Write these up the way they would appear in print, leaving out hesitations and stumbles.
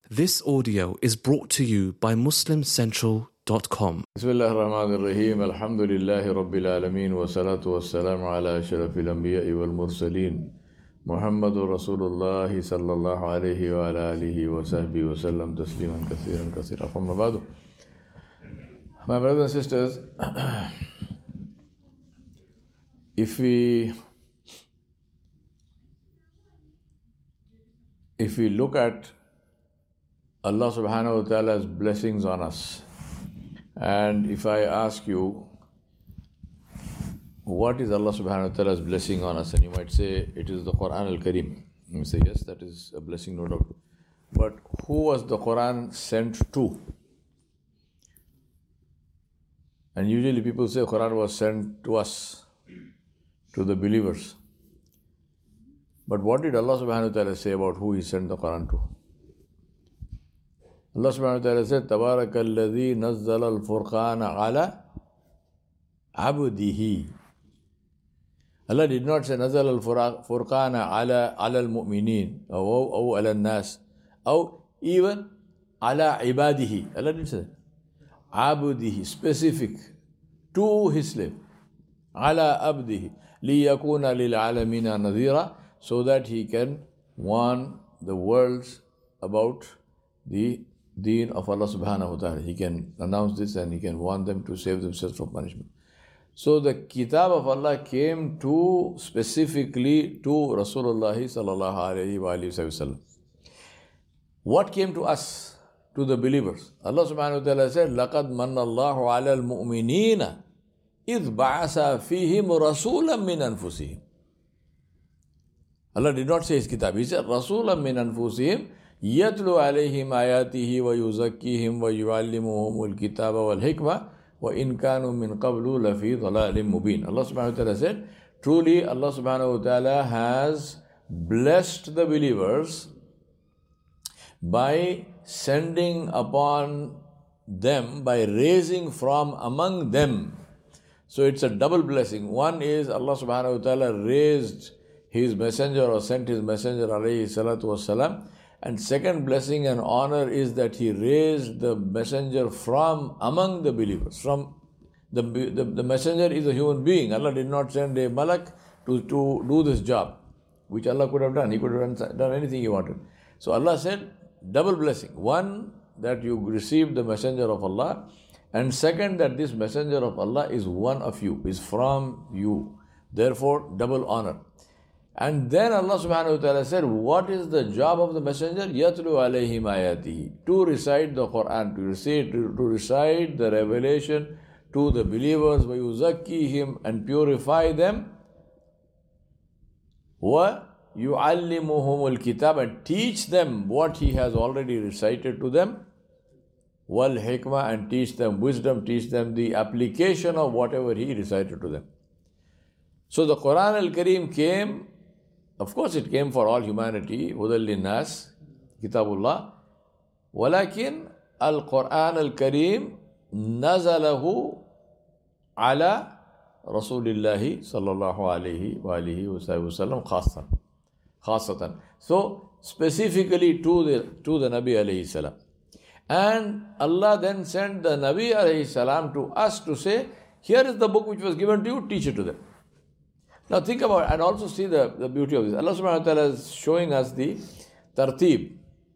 This audio is brought to you by MuslimCentral.com. بسم الله الرحمن الرحيم الحمد لله رب العالمين والصلاة والسلام على أشرف الأنبياء والمرسلين محمد رسول الله صلى الله عليه وعلى آله وصحبه وسلم تسليما كثيرا كثيرا. أما بعد, my brothers and sisters, if we look at Allah subhanahu wa ta'ala's blessings on us, and if I ask you, what is Allah subhanahu wa ta'ala's blessing on us? And you might say, it is the Quran al-Karim. You say, yes, that is a blessing, no doubt. But who was the Quran sent to? And usually people say Quran was sent to us, to the believers. But what did Allah subhanahu wa ta'ala say about who He sent the Quran to? Allah subhanahu wa ta'ala said, تَبَارَكَ الَّذِي نَزَّلَ الْفُرْقَانَ عَلَى عَبْدِهِ. Allah did not say نَزَّلَ الْفُرْقَانَ عَلَى الْمُؤْمِنِينَ أو على الناس أو even على عباده. Allah didn't say عَبْدِهِ, specific to His slave. على عبده لِيَكُونَ لِلْعَالَمِينَ نَذِيرًا, so that He can warn the worlds about the deen of Allah subhanahu wa ta'ala. He can announce this and He can warn them to save themselves from punishment. So the kitab of Allah came to specifically to Rasulullah sallallahu alayhi wa sallam. What came to us, to the believers? Allah subhanahu wa ta'ala said, لَقَدْ مَنَّ اللَّهُ عَلَى الْمُؤْمِنِينَ إِذْ بَعَثَ فِيهِمْ رَسُولًا مِّنْ أَنفُسِهِمْ. Allah did not say His kitab. He said, رَسُولًا مِّنْ أَنفُسِهِمْ يَتْلُو عَلَيْهِمْ آيَاتِهِ وَيُزَكِّيهِمْ وَيُعَلِّمُهُمُ الْكِتَابَ وَالْحِكْمَةَ وَإِنْ كَانُوا مِنْ قَبْلُ لَفِي ضَلَالٍ مُبِينٍ. Allah subhanahu wa ta'ala said, truly Allah subhanahu wa ta'ala has blessed the believers by sending upon them, by raising from among them. So it's a double blessing. One is Allah subhanahu wa ta'ala raised His messenger or sent His messenger alayhi salatu wasalam. And second blessing and honor is that He raised the messenger from among the believers. From the messenger is a human being. Allah did not send a malak to do this job, which Allah could have done. He could have done anything He wanted. So Allah said, double blessing. One, that you received the messenger of Allah. And second, that this messenger of Allah is one of you, is from you. Therefore, double honor. And then Allah subhanahu wa ta'ala said, what is the job of the messenger? يَتْلُو عَلَيْهِمْ آيَاتِهِ. To recite the Quran, to recite the revelation to the believers, وَيُزَكِّيهِمْ, and purify them, وَيُعَلِّمُهُمُ الْكِتَابَ, and teach them what He has already recited to them, وَالْحِكْمَةَ, and teach them wisdom, teach them the application of whatever He recited to them. So the Quran al-Karim came. Of course, it came for all humanity, هُدًى لِلنَّاسِ, Kitabullah. ولكن القرآن الكريم نزله على رسول الله صلى الله عليه وآله وسلم خاصة. So, specifically to the Nabi alayhi salam. And Allah then sent the Nabi alayhi salam to us to say, here is the book which was given to you, teach it to them. Now think about it and also see the beauty of this. Allah subhanahu wa ta'ala is showing us the tartib,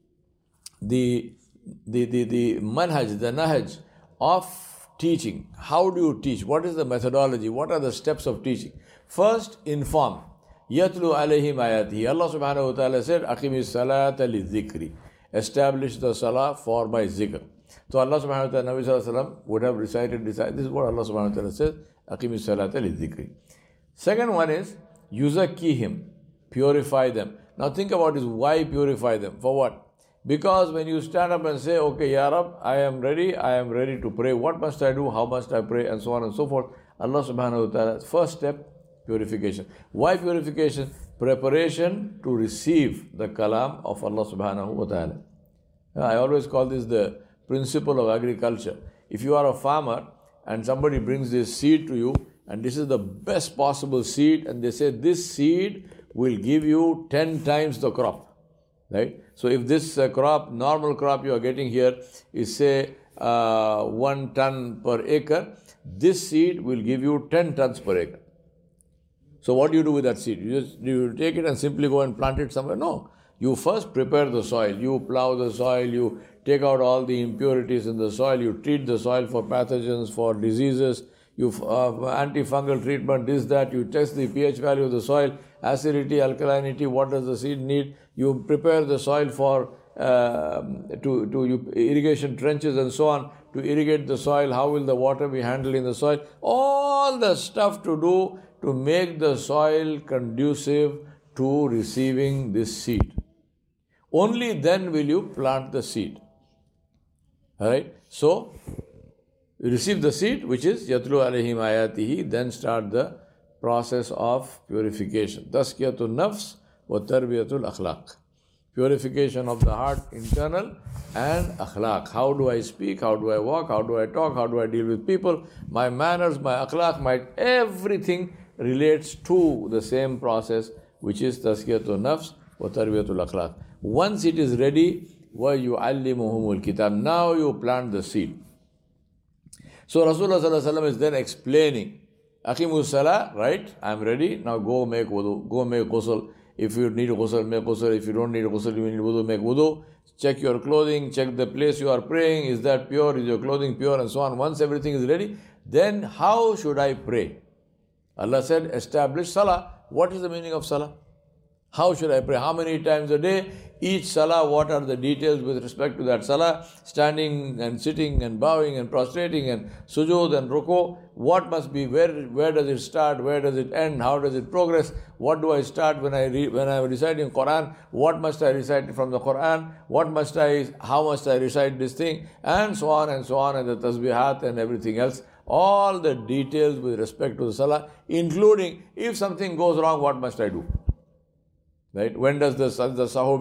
the manhaj, the nahaj of teaching. How do you teach? What is the methodology? What are the steps of teaching? First, inform. يَتْلُو عَلَيْهِمْ آيَاتِهِ. Allah subhanahu wa ta'ala said, أَقِمِ الصَّلَاةَ لِلذِّكْرِ. Establish the salah for my zikr. So Allah subhanahu wa ta'ala, Nabi sallallahu alayhi wa sallam would have recited this. This is what Allah subhanahu wa ta'ala says, أَقِمِ الصَّلَاةَ لِلذِّكْرِ. Second one is, yuzakkihim, purify them. Now think about this, why purify them? For what? Because when you stand up and say, okay, Ya Rab, I am ready to pray. What must I do? How must I pray? And so on and so forth. Allah subhanahu wa ta'ala, first step, purification. Why purification? Preparation to receive the kalam of Allah subhanahu wa ta'ala. I always call this the principle of agriculture. If you are a farmer and somebody brings this seed to you, and this is the best possible seed, and they say this seed will give you 10 times the crop, right? So if this crop, normal crop you are getting here is say 1 ton per acre, this seed will give you 10 tons per acre. So what do you do with that seed? You take it and simply go and plant it somewhere? No. You first prepare the soil. You plow the soil. You take out all the impurities in the soil. You treat the soil for pathogens, for diseases. You antifungal treatment, this, that. You test the pH value of the soil, acidity, alkalinity. What does the seed need? You prepare the soil for irrigation trenches and so on, to irrigate the soil. How will the water be handled in the soil? All the stuff to do to make the soil conducive to receiving this seed. Only then will you plant the seed. Alright? So, you receive the seed, which is Yatlu alayhim ayatihi, then start the process of purification. Tazkiyatul nafs wa tarbiyatul akhlaq. Purification of the heart, internal, and akhlaq. How do I speak? How do I walk? How do I talk? How do I deal with people? My manners, my akhlaq, everything relates to the same process, which is tazkiyatul nafs wa tarbiyatul akhlaq. Once it is ready, وَيُعَلِّمُهُمُ الْكِتَابِ, now you plant the seed. So Rasulullah sallallahu alaihi wasallam is then explaining, Aqimus salah, right? I'm ready. Now go make wudu. Go make ghusl. If you need ghusl, make ghusl. If you don't need ghusl, you need wudu, make wudu. Check your clothing. Check the place you are praying. Is that pure? Is your clothing pure? And so on. Once everything is ready, then how should I pray? Allah said, establish salah. What is the meaning of salah? How should I pray? How many times a day? Each salah, what are the details with respect to that salah? Standing and sitting and bowing and prostrating and sujood and ruku. What must be, where does it start? Where does it end? How does it progress? What do I start when I am reciting Quran? What must I recite from the Quran? How must I recite this thing? And so on, and the tasbihat and everything else. All the details with respect to the salah, including if something goes wrong, what must I do? Right? When does the sahu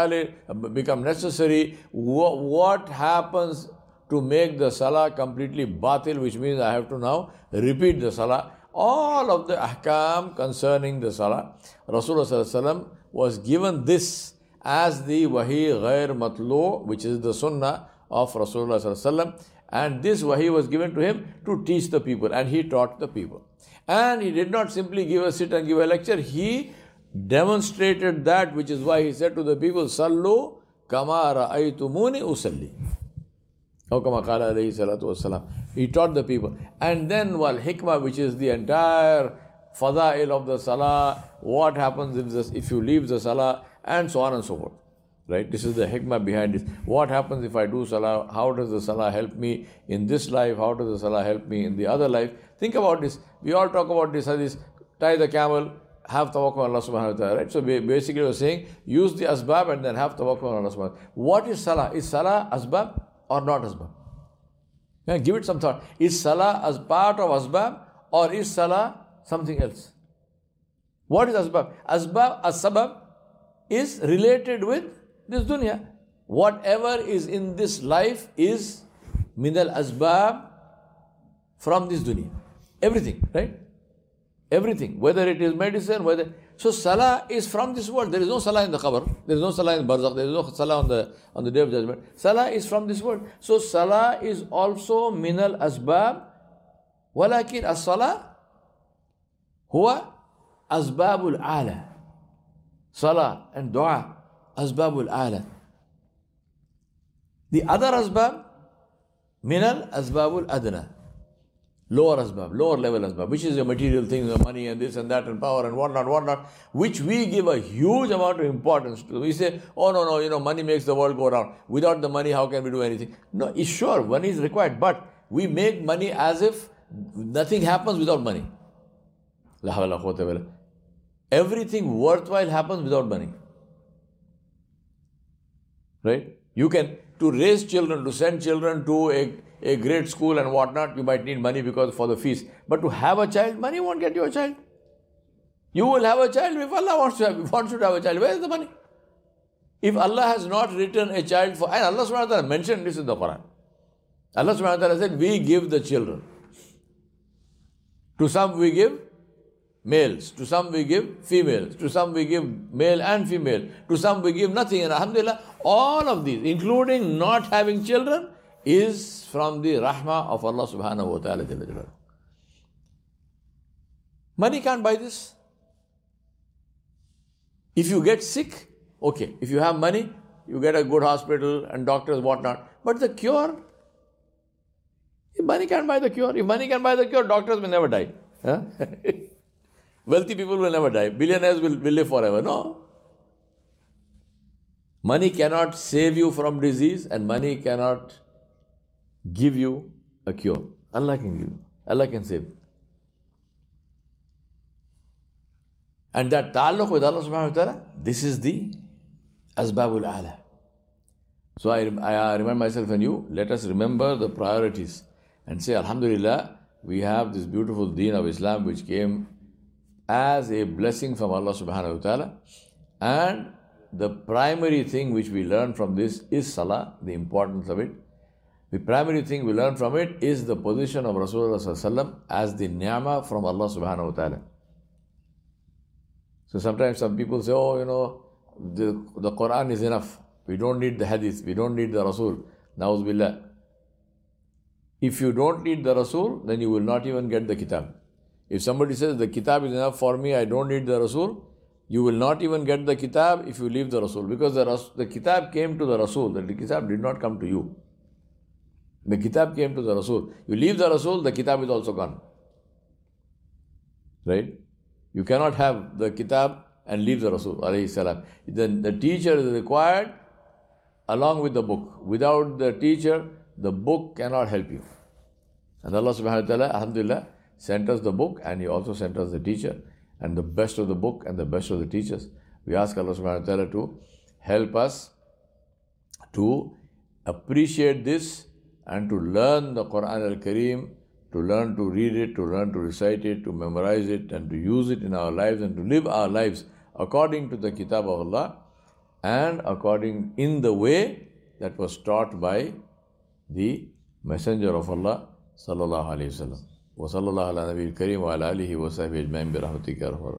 become necessary? What happens to make the salah completely batil, which means I have to now repeat the salah? All of the ahkam concerning the salah, Rasulullah sallallahu alaihi wasallam was given this as the wahi ghair matlu, which is the sunnah of Rasulullah sallallahu alaihi wasallam. And this wahi was given to him to teach the people, and he taught the people. And he did not simply sit and give a lecture. He demonstrated that, which is why he said to the people, Sallu kama ra'aytumuni usalli. Or kama qala alayhi salatu wassalam. He taught the people. And then wal hikmah, which is the entire fada'il of the salah, what happens if you leave the salah, and so on and so forth. Right? This is the hikmah behind it. What happens if I do salah? How does the salah help me in this life? How does the salah help me in the other life? Think about this. We all talk about this hadith. Tie the camel, have tawakkul on Allah subhanahu wa ta'ala. Right? So basically we're saying, use the asbab and then have tawakkul on Allah subhanahu wa ta'ala. What is salah? Is salah asbab or not asbab? Yeah, give it some thought. Is salah as part of asbab or is salah something else? What is asbab? As-sabab is related with this dunya. Whatever is in this life is min al-asbab, from this dunya. Everything, right? Everything. Whether it is medicine, so salah is from this world. There is no salah in the qabr. There is no salah in barzakh. There is no salah on the day of judgment. Salah is from this world. So salah is also min al-asbab. Walakin as-salah huwa asbabul ala. Salah and dua, asbabul ala. The other asbab, minal asbabul adna. Lower asbab, lower level asbab, which is the material things, the money and this and that and power and whatnot, which we give a huge amount of importance to. We say, oh no, money makes the world go round. Without the money, how can we do anything? No, it's sure, money is required, but we make money as if nothing happens without money. La hawla wa quwwata illa billah. Everything worthwhile happens without money. Right? You can, to raise children, to send children to a great school and whatnot, you might need money because for the fees. But to have a child, money won't get you a child. You will have a child if Allah wants to have a child. Where is the money? If Allah has not written a child for, and Allah subhanahu wa ta'ala mentioned this in the Quran. Allah subhanahu wa ta'ala said, we give the children. To some we give males, to some we give females, to some we give male and female, to some we give nothing. And alhamdulillah, all of these, including not having children, is from the rahmah of Allah subhanahu wa ta'ala. Money can't buy this. If you get sick, okay. If you have money, you get a good hospital and doctors, whatnot. But the cure, if money can't buy the cure. If money can buy the cure, doctors will never die. Huh? Wealthy people will never die. Billionaires will live forever. No. Money cannot save you from disease, and money cannot give you a cure. Allah can give you. Allah can save you. And that ta'alluq with Allah subhanahu wa ta'ala, this is the asbabul a'la. So I remind myself and you, let us remember the priorities and say, alhamdulillah, we have this beautiful deen of Islam which came as a blessing from Allah subhanahu wa ta'ala. And the primary thing which we learn from this is salah, the importance of it. The primary thing we learn from it is the position of Rasulullah sallallahu alaihi wasallam as the ni'mah from Allah subhanahu wa ta'ala. So sometimes some people say, oh, the Quran is enough. We don't need the hadith. We don't need the Rasul. Na'uz billah. If you don't need the Rasul, then you will not even get the kitab. If somebody says the kitab is enough for me, I don't need the Rasul, you will not even get the kitab if you leave the Rasul. Because the kitab came to the Rasul. The kitab did not come to you. The kitab came to the Rasul. You leave the Rasul, the kitab is also gone. Right? You cannot have the kitab and leave the Rasul alayhi salam. Then the teacher is required along with the book. Without the teacher, the book cannot help you. And Allah subhanahu wa ta'ala, alhamdulillah, sent us the book and He also sent us the teacher. And the best of the book and the best of the teachers. We ask Allah subhanahu wa ta'ala to help us to appreciate this and to learn the Quran al-Kareem, to learn to read it, to learn to recite it, to memorize it, and to use it in our lives and to live our lives according to the Kitab of Allah and according in the way that was taught by the Messenger of Allah sallallahu alaihi wasallam. Wa sallallahu ala nabiyil kareem wa ala alihi wa sahbihi ajma'in bi rahmatika ya